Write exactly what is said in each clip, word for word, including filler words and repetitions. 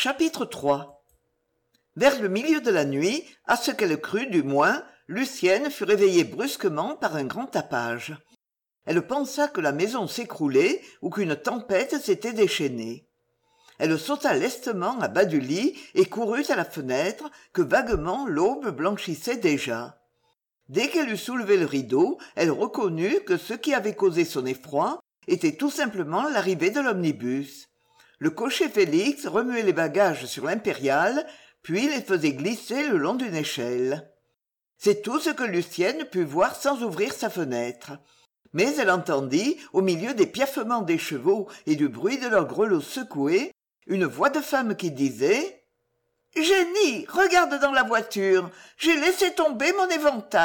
Chapitre trois. Vers le milieu de la nuit, à ce qu'elle crut du moins, Lucienne fut réveillée brusquement par un grand tapage. Elle pensa que la maison s'écroulait ou qu'une tempête s'était déchaînée. Elle sauta lestement à bas du lit et courut à la fenêtre que vaguement l'aube blanchissait déjà. Dès qu'elle eut soulevé le rideau, elle reconnut que ce qui avait causé son effroi était tout simplement l'arrivée de l'omnibus. Le cocher Félix remuait les bagages sur l'impériale, puis les faisait glisser le long d'une échelle. C'est tout ce que Lucienne put voir sans ouvrir sa fenêtre. Mais elle entendit, au milieu des piaffements des chevaux et du bruit de leurs grelots secoués, une voix de femme qui disait « Jenny, regarde dans la voiture, j'ai laissé tomber mon éventail. »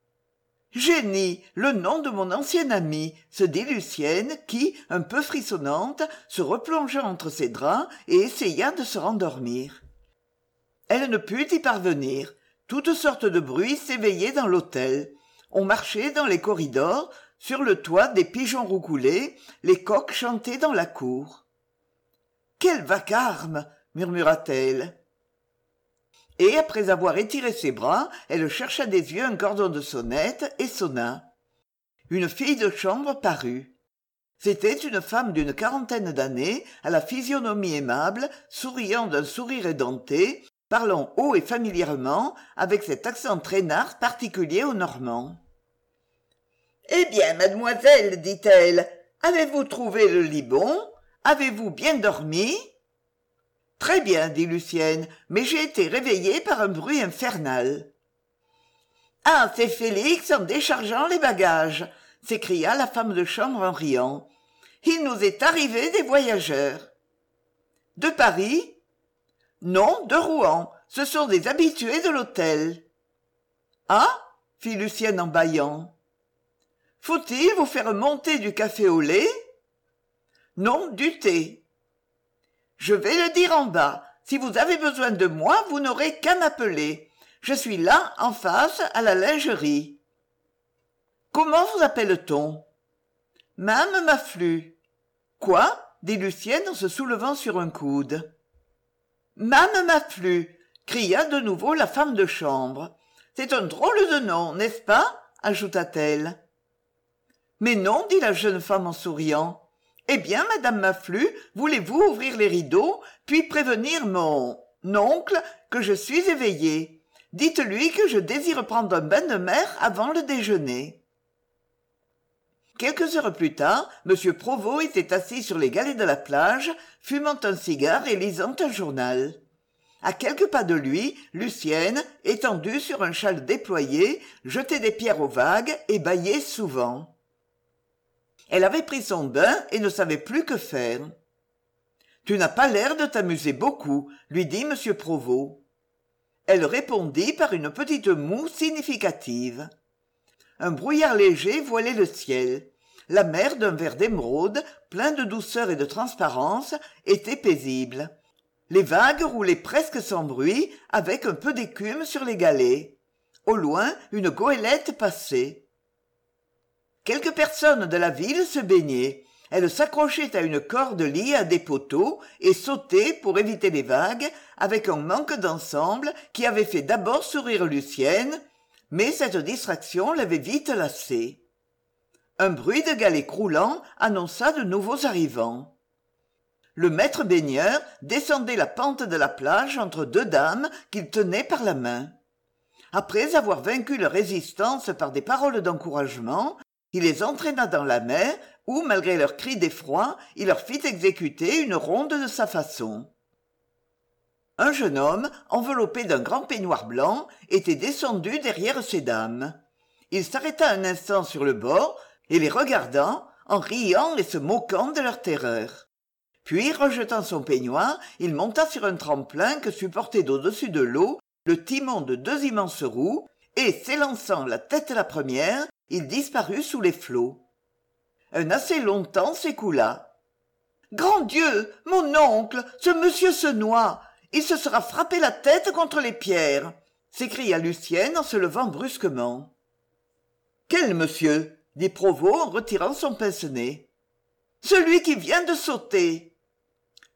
Jenny, le nom de mon ancienne amie, se dit Lucienne, qui, un peu frissonnante, se replongea entre ses draps et essaya de se rendormir. Elle ne put y parvenir. Toutes sortes de bruits s'éveillaient dans l'hôtel. On marchait dans les corridors, sur le toit des pigeons roucoulés, les coqs chantaient dans la cour. « Quel vacarme !» murmura-t-elle. Et après avoir étiré ses bras, elle chercha des yeux un cordon de sonnette et sonna. Une fille de chambre parut. C'était une femme d'une quarantaine d'années, à la physionomie aimable, souriant d'un sourire édenté, parlant haut et familièrement, avec cet accent traînard particulier aux Normands. « Eh bien, mademoiselle, dit-elle, avez-vous trouvé le lit bon? Avez-vous bien dormi ?» « Très bien, dit Lucienne, mais j'ai été réveillée par un bruit infernal. »« Ah, c'est Félix en déchargeant les bagages !» s'écria la femme de chambre en riant. « Il nous est arrivé des voyageurs. »« De Paris ?»« Non, de Rouen. Ce sont des habitués de l'hôtel. »« Ah ?» fit Lucienne en bâillant. « Faut-il vous faire monter du café au lait ?»« Non, du thé. » Je vais le dire en bas. Si vous avez besoin de moi, vous n'aurez qu'à m'appeler. Je suis là, en face, à la lingerie. Comment vous appelle-t-on ? Mame Maflu. Quoi ? dit Lucienne en se soulevant sur un coude. Mame Maflu, cria de nouveau la femme de chambre. C'est un drôle de nom, n'est-ce pas ? ajouta-t-elle. Mais non, dit la jeune femme en souriant. Eh bien, madame Maflu, voulez-vous ouvrir les rideaux, puis prévenir mon oncle que je suis éveillée. Dites-lui que je désire prendre un bain de mer avant le déjeuner. Quelques heures plus tard, M. Provost était assis sur les galets de la plage, fumant un cigare et lisant un journal. À quelques pas de lui, Lucienne, étendue sur un châle déployé, jetait des pierres aux vagues et bâillait souvent. Elle avait pris son bain et ne savait plus que faire. « Tu n'as pas l'air de t'amuser beaucoup, » lui dit M. Provost. Elle répondit par une petite moue significative. Un brouillard léger voilait le ciel. La mer d'un vert d'émeraude, plein de douceur et de transparence, était paisible. Les vagues roulaient presque sans bruit, avec un peu d'écume sur les galets. Au loin, une goélette passait. Quelques personnes de la ville se baignaient. Elles s'accrochaient à une corde liée à des poteaux et sautaient pour éviter les vagues, avec un manque d'ensemble qui avait fait d'abord sourire Lucienne, mais cette distraction l'avait vite lassée. Un bruit de galets croulants annonça de nouveaux arrivants. Le maître baigneur descendait la pente de la plage entre deux dames qu'il tenait par la main. Après avoir vaincu leur résistance par des paroles d'encouragement, il les entraîna dans la mer où, malgré leurs cris d'effroi, il leur fit exécuter une ronde de sa façon. Un jeune homme, enveloppé d'un grand peignoir blanc, était descendu derrière ces dames. Il s'arrêta un instant sur le bord et les regardant, en riant et se moquant de leur terreur. Puis, rejetant son peignoir, il monta sur un tremplin que supportait d'au-dessus de l'eau le timon de deux immenses roues et, s'élançant la tête la première, il disparut sous les flots. Un assez long temps s'écoula. « Grand Dieu, mon oncle, ce monsieur se noie. Il se sera frappé la tête contre les pierres !» s'écria Lucienne en se levant brusquement. « Quel monsieur ?» dit Provost en retirant son pince-nez. « Celui qui vient de sauter. »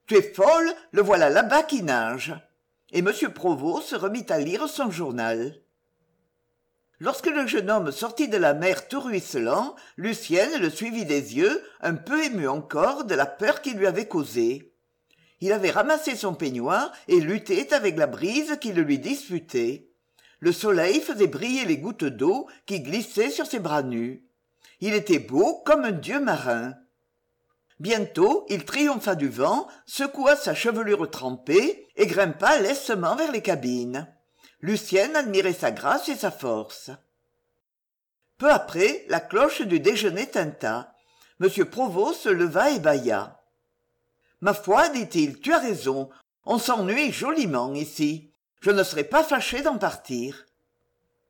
Tu es folle, le voilà là-bas qui nage. Et M. Provost se remit à lire son journal. Lorsque le jeune homme sortit de la mer tout ruisselant, Lucienne le suivit des yeux, un peu ému encore de la peur qu'il lui avait causée. Il avait ramassé son peignoir et luttait avec la brise qui le lui disputait. Le soleil faisait briller les gouttes d'eau qui glissaient sur ses bras nus. Il était beau comme un dieu marin. Bientôt, il triompha du vent, secoua sa chevelure trempée et grimpa lestement vers les cabines. Lucienne admirait sa grâce et sa force. Peu après, la cloche du déjeuner tinta. M. Provost se leva et bâilla. « Ma foi, dit-il, tu as raison, on s'ennuie joliment ici. Je ne serais pas fâché d'en partir. »« Comment ?»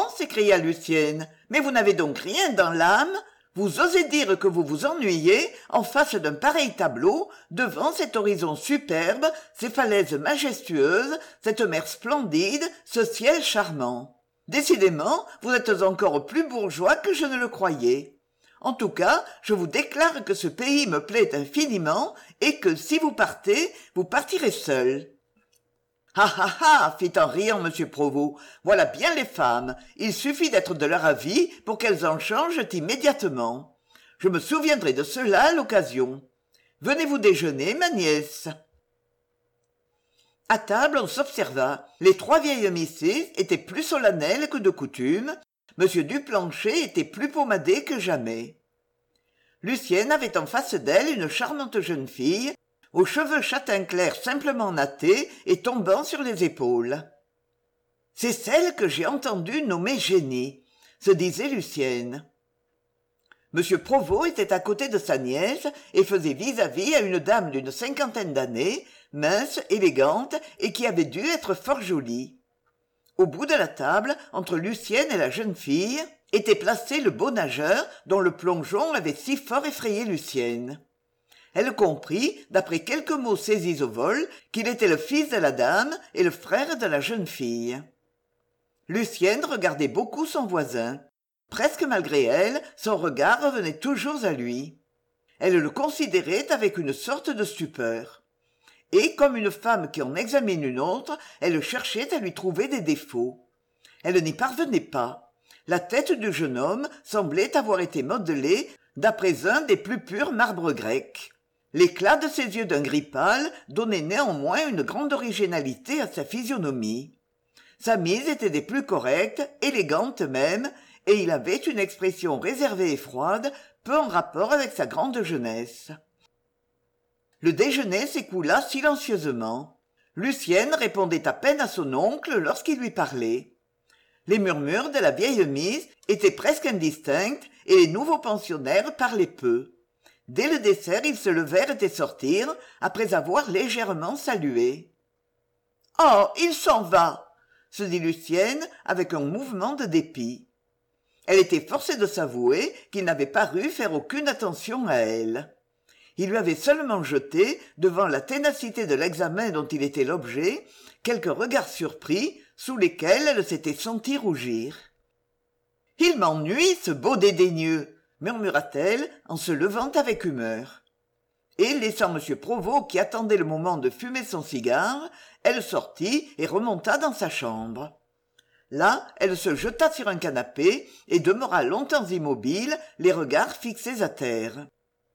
s'écria Lucienne. « Mais vous n'avez donc rien dans l'âme ? Vous osez dire que vous vous ennuyez en face d'un pareil tableau, devant cet horizon superbe, ces falaises majestueuses, cette mer splendide, ce ciel charmant. Décidément, vous êtes encore plus bourgeois que je ne le croyais. En tout cas, je vous déclare que ce pays me plaît infiniment et que si vous partez, vous partirez seul. » « Ah ah ah !» fit en riant M. Provost. « Voilà bien les femmes. Il suffit d'être de leur avis pour qu'elles en changent immédiatement. Je me souviendrai de cela à l'occasion. Venez-vous déjeuner, ma nièce ?» À table, on s'observa. Les trois vieilles misses étaient plus solennelles que de coutume. M. Duplancher était plus pommadé que jamais. Lucienne avait en face d'elle une charmante jeune fille, aux cheveux châtain clair simplement nattés et tombant sur les épaules. « C'est celle que j'ai entendue nommer Génie », se disait Lucienne. M. Provost était à côté de sa nièce et faisait vis-à-vis à une dame d'une cinquantaine d'années, mince, élégante et qui avait dû être fort jolie. Au bout de la table, entre Lucienne et la jeune fille, était placé le beau nageur dont le plongeon avait si fort effrayé Lucienne. Elle comprit, d'après quelques mots saisis au vol, qu'il était le fils de la dame et le frère de la jeune fille. Lucienne regardait beaucoup son voisin. Presque malgré elle, son regard revenait toujours à lui. Elle le considérait avec une sorte de stupeur. Et, comme une femme qui en examine une autre, elle cherchait à lui trouver des défauts. Elle n'y parvenait pas. La tête du jeune homme semblait avoir été modelée d'après un des plus purs marbres grecs. L'éclat de ses yeux d'un gris pâle donnait néanmoins une grande originalité à sa physionomie. Sa mise était des plus correctes, élégante même, et il avait une expression réservée et froide, peu en rapport avec sa grande jeunesse. Le déjeuner s'écoula silencieusement. Lucienne répondait à peine à son oncle lorsqu'il lui parlait. Les murmures de la vieille mise étaient presque indistincts et les nouveaux pensionnaires parlaient peu. Dès le dessert, ils se levèrent et sortirent, après avoir légèrement salué. « Oh, il s'en va !» se dit Lucienne avec un mouvement de dépit. Elle était forcée de s'avouer qu'il n'avait paru faire aucune attention à elle. Il lui avait seulement jeté, devant la ténacité de l'examen dont il était l'objet, quelques regards surpris sous lesquels elle s'était sentie rougir. « Il m'ennuie, ce beau dédaigneux !» murmura-t-elle en se levant avec humeur. Et, laissant M. Provost qui attendait le moment de fumer son cigare, elle sortit et remonta dans sa chambre. Là, elle se jeta sur un canapé et demeura longtemps immobile, les regards fixés à terre.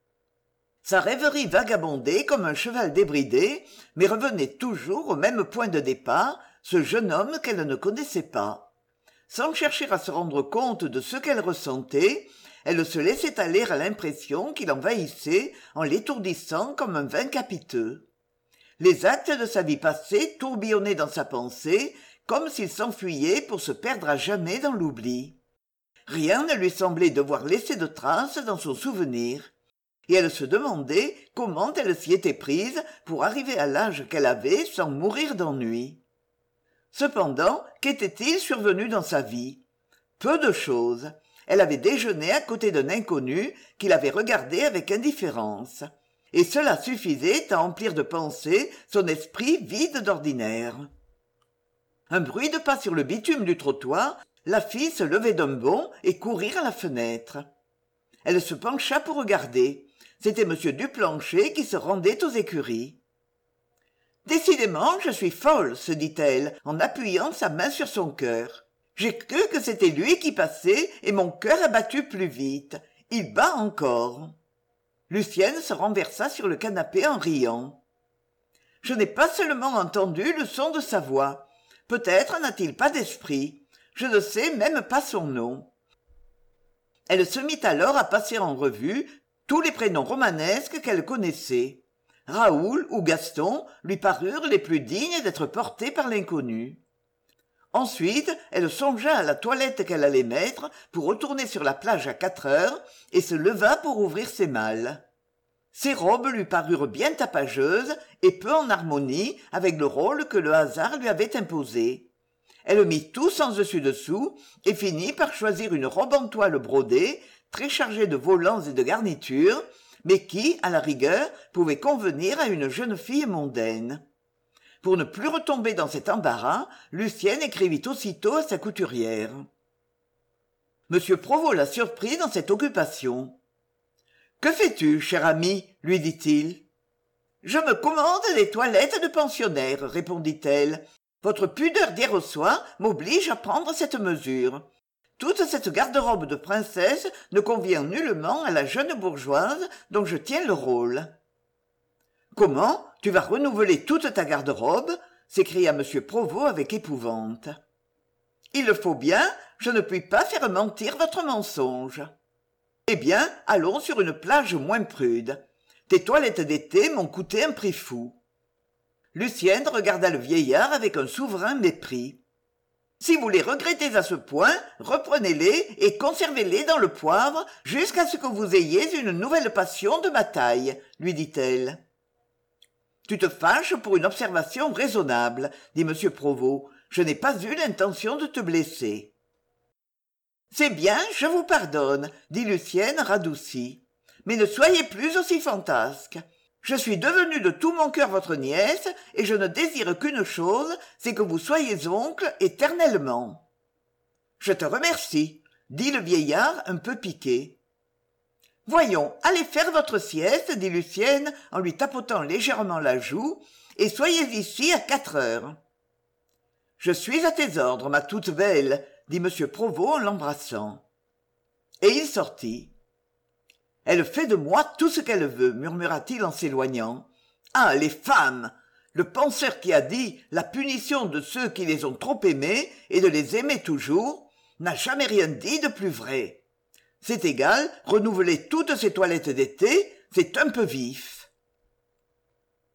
Sa rêverie vagabondait comme un cheval débridé, mais revenait toujours au même point de départ, ce jeune homme qu'elle ne connaissait pas. Sans chercher à se rendre compte de ce qu'elle ressentait, elle se laissait aller à l'impression qu'il envahissait en l'étourdissant comme un vin capiteux. Les actes de sa vie passée tourbillonnaient dans sa pensée comme s'ils s'enfuyaient pour se perdre à jamais dans l'oubli. Rien ne lui semblait devoir laisser de traces dans son souvenir. Et elle se demandait comment elle s'y était prise pour arriver à l'âge qu'elle avait sans mourir d'ennui. Cependant, qu'était-il survenu dans sa vie ? Peu de choses. Elle avait déjeuné à côté d'un inconnu qui l'avait regardée avec indifférence. Et cela suffisait à emplir de pensées son esprit vide d'ordinaire. Un bruit de pas sur le bitume du trottoir la fit se lever d'un bond et courir à la fenêtre. Elle se pencha pour regarder. C'était M. Duplancher qui se rendait aux écuries. « Décidément, je suis folle, se dit-elle, en appuyant sa main sur son cœur. J'ai cru que c'était lui qui passait, et mon cœur a battu plus vite. Il bat encore. » Lucienne se renversa sur le canapé en riant. « Je n'ai pas seulement entendu le son de sa voix. Peut-être n'a-t-il pas d'esprit. Je ne sais même pas son nom. » Elle se mit alors à passer en revue tous les prénoms romanesques qu'elle connaissait. Raoul ou Gaston lui parurent les plus dignes d'être portés par l'inconnu. Ensuite, elle songea à la toilette qu'elle allait mettre pour retourner sur la plage à quatre heures et se leva pour ouvrir ses malles. Ses robes lui parurent bien tapageuses et peu en harmonie avec le rôle que le hasard lui avait imposé. Elle mit tout sans dessus-dessous et finit par choisir une robe en toile brodée, très chargée de volants et de garnitures, mais qui, à la rigueur, pouvait convenir à une jeune fille mondaine. Pour ne plus retomber dans cet embarras, Lucienne écrivit aussitôt à sa couturière. Monsieur Provost la surprit dans cette occupation. « Que fais-tu, cher ami ?» lui dit-il. « Je me commande des toilettes de pensionnaire, » répondit-elle. « Votre pudeur d'hier au soir m'oblige à prendre cette mesure. Toute cette garde-robe de princesse ne convient nullement à la jeune bourgeoise dont je tiens le rôle. »« Comment ? Tu vas renouveler toute ta garde-robe » s'écria M. Provost avec épouvante. « Il le faut bien, je ne puis pas faire mentir votre mensonge. »« Eh bien, allons sur une plage moins prude. Tes toilettes d'été m'ont coûté un prix fou. » Lucienne regarda le vieillard avec un souverain mépris. « Si vous les regrettez à ce point, reprenez-les et conservez-les dans le poivre jusqu'à ce que vous ayez une nouvelle passion de ma taille, » lui dit-elle. « Tu te fâches pour une observation raisonnable, » dit M. Provost. « Je n'ai pas eu l'intention de te blesser. »« C'est bien, je vous pardonne, » dit Lucienne radoucie. « Mais ne soyez plus aussi fantasque. Je suis devenue de tout mon cœur votre nièce, et je ne désire qu'une chose, c'est que vous soyez oncle éternellement. »« Je te remercie, » dit le vieillard un peu piqué. « Voyons, allez faire votre sieste, dit Lucienne en lui tapotant légèrement la joue, et soyez ici à quatre heures. »« Je suis à tes ordres, ma toute belle, » dit M. Provost en l'embrassant. Et il sortit. « Elle fait de moi tout ce qu'elle veut, » murmura-t-il en s'éloignant. « Ah, les femmes ! Le penseur qui a dit « la punition de ceux qui les ont trop aimées et de les aimer toujours » n'a jamais rien dit de plus vrai. C'est égal, renouveler toutes ces toilettes d'été, c'est un peu vif. »